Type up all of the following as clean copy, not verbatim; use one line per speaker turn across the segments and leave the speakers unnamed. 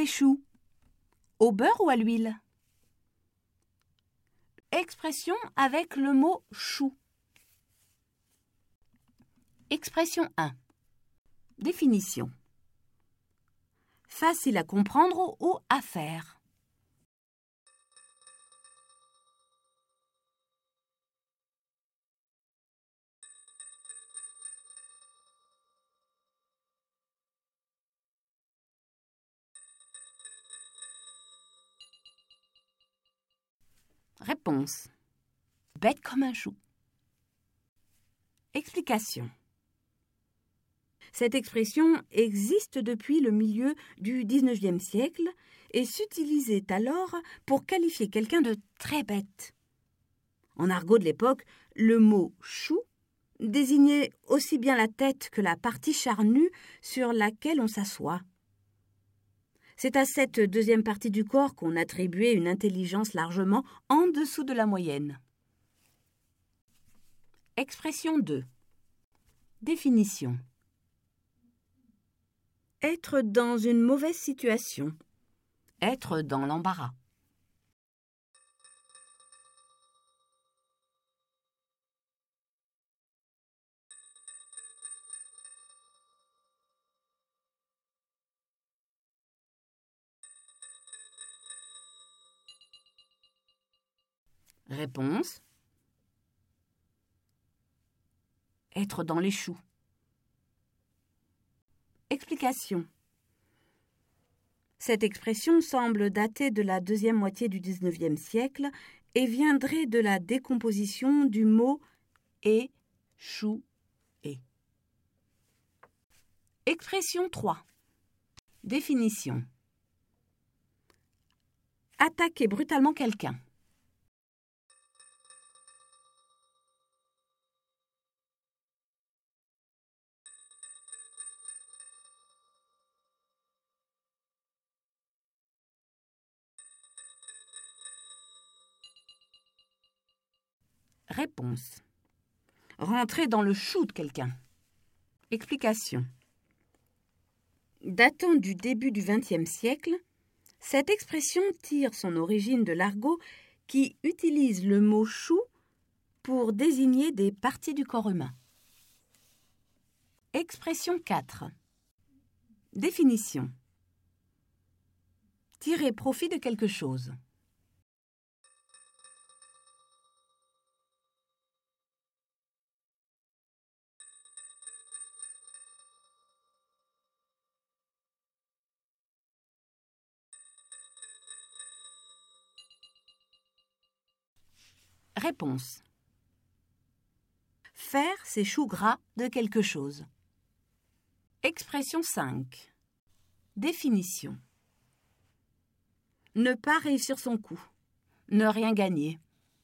choux. Au beurre ou à l'huile? Expression avec le mot chou. Expression 1. Définition. Facile à comprendre ou à faire. Réponse. Bête comme un chou. Explication. Cette expression existe depuis le milieu du XIXe siècle et s'utilisait alors pour qualifier quelqu'un de très bête. En argot de l'époque, le mot « chou » désignait aussi bien la tête que la partie charnue sur laquelle on s'assoit. C'est à cette deuxième partie du corps qu'on attribuait une intelligence largement en dessous de la moyenne. Expression 2. Définition. Être dans une mauvaise situation. Être dans l'embarras. Réponse. Être dans les choux. Explication. Cette expression semble dater de la deuxième moitié du XIXe siècle et viendrait de la décomposition du mot « et »,« chou » et. Expression 3. Définition. Attaquer brutalement quelqu'un. Réponse. Rentrer dans le chou de quelqu'un. Explication. Datant du début du XXe siècle, cette expression tire son origine de l'argot qui utilise le mot chou pour désigner des parties du corps humain. Expression 4. Définition. Tirer profit de quelque chose. Réponse. Faire ses choux gras de quelque chose. Expression 5. Définition. Ne pas réussir son coup. Ne rien gagner.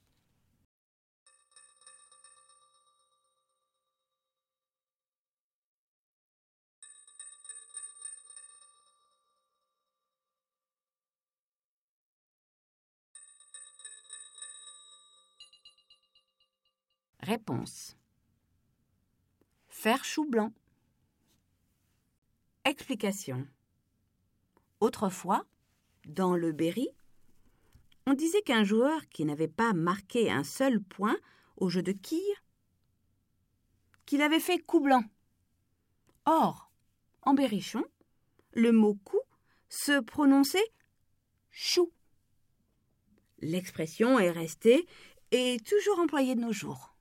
Réponse. Faire chou blanc. Explication. Autrefois, dans le Berry, on disait qu'un joueur qui n'avait pas marqué un seul point au jeu de quilles, qu'il avait fait coup blanc. Or, en berrichon, le mot coup se prononçait chou. L'expression est restée et toujours employée de nos jours.